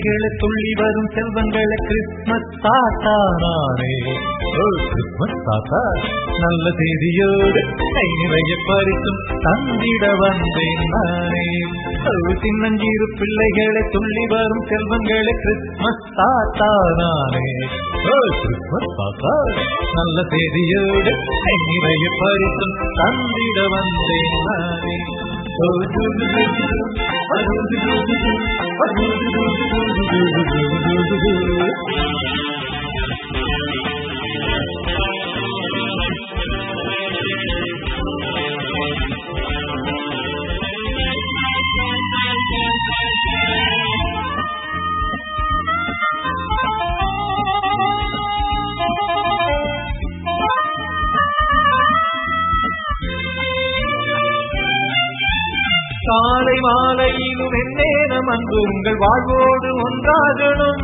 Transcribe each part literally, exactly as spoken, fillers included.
பிள்ளைகளை துள்ளி வரும் செல்வங்களை கிறிஸ்துமஸ் தாத்தா நானே. ஓ கிறிஸ்துமஸ் தாத்தா நல்ல செய்தியோடு கை நிறைய பரிசும் தந்திட வந்தேன் நானே. சின்னஞ்சீரு பிள்ளைகளை துள்ளி வரும் செல்வங்களை கிறிஸ்துமஸ் தாத்தா நானே. ஓ கிறிஸ்துமஸ் தாத்தா நல்ல செய்தியோடு கை நிறைய பரிசும் தந்திட வந்தேன் நானே. காலை மாலையிலும் எந்நேரம் அன்பு உங்கள் வாழ்வோடு ஒன்றாகணும்.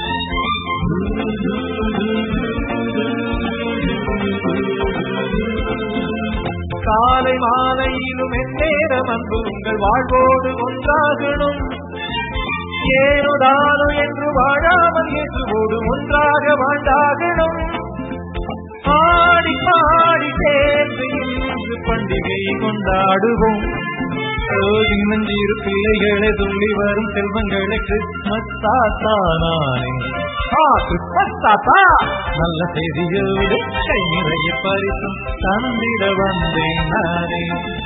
காலை மாலையிலும் எந்நேரம் அன்பு உங்கள் வாழ்வோடு ஒன்றாகணும். ஏனோதானோ என்று வாழாமல் இயேசுவோடு ஒன்றாக வாழ்ந்தாகணும். ஆடி பாடி சேர்ந்து இன்று பண்டிகை கொண்டாடுவோம். சின்னஞ்சீரு பிள்ளைகளை துள்ளி வரும் செல்வங்களை கிறிஸ்துமஸ் தாத்தா நானே. கிறிஸ்துமஸ் தாத்தா நல்ல செய்தியோடு கை நிறைய பரிசும் தந்திட வந்தேன் நானே.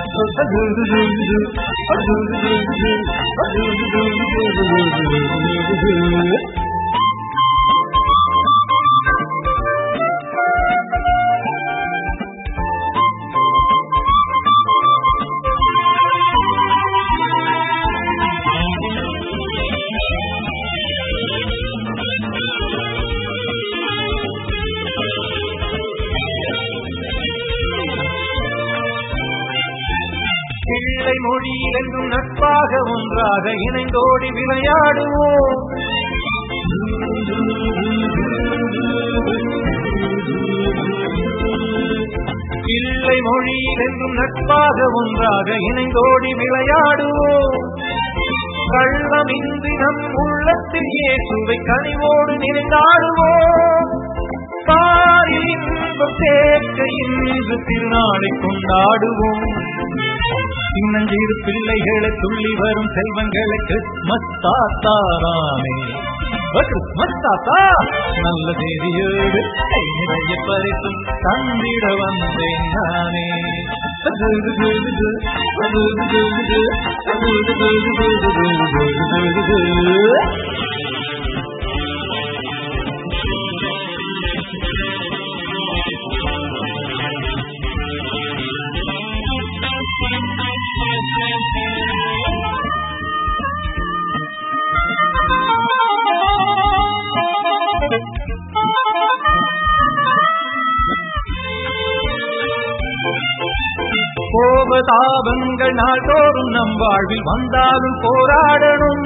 பிள்ளை மொழி என்றும் நட்பாக ஒன்றாக இணைந்தோடி விளையாடுவோம். பிள்ளை மொழி என்றும் நட்பாக ஒன்றாக இணைந்தோடி விளையாடுவோம். கள்ளமின்றி நம் உள்ளத்தில் இயேசுவை கனிவோடு நிறைந்தாடுவோம். பாரில் இன்பம் சேர்க்க இன்று திருநாளை கொண்டாடுவோம். சின்னஞ்சீரு பிள்ளைகளை துள்ளி வரும் செல்வங்களை கிறிஸ்துமஸ் தாத்தா நானே. கிறிஸ்துமஸ் தாத்தா நல்ல செய்தியோடு கை நிறைய பரிசும் தந்திட வந்தேன் நானே. கோபதாபங்கள் நாள்தோறும் நம் வாழ்வில் வந்தாலும் போராடணும்.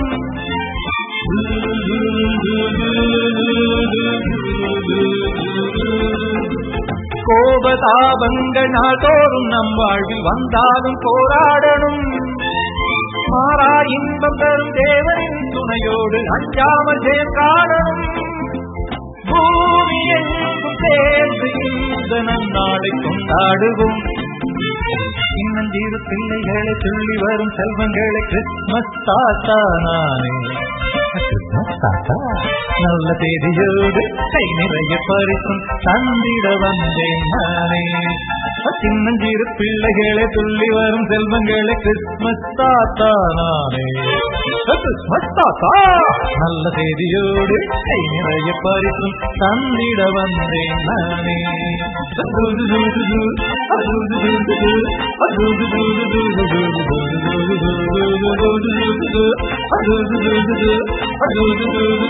கோபதாபங்கள் நாள்தோறும் நம் வாழ்வில் வந்தாலும் போராடணும். மாறா இன்பம் தரும் தேவனின் துணையோடு அஞ்சாமல் ஜெயம் காணணும். பூமி எங்கும் சேர்ந்து இந்த நன்னாளை கொண்டாடுவோம். சின்னஞ்சீரு பிள்ளைகளை துள்ளி வரும் செல்வங்களை கிறிஸ்துமஸ் தாத்தா நானே. கிறிஸ்துமஸ் தாத்தா நல்ல செய்தியோடு கை நிறைய பரிசும் தந்திட வந்தேன் நானே. சின்னஞ்சீரு பிள்ளைகளை துள்ளி வரும் செல்வங்களை கிறிஸ்துமஸ் தாத்தா நானே. கிறிஸ்துமஸ் தாத்தா நல்ல செய்தியோடு கை நிறைய பரிசும் தந்திட வந்தேன் நானே.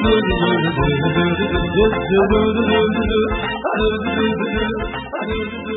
I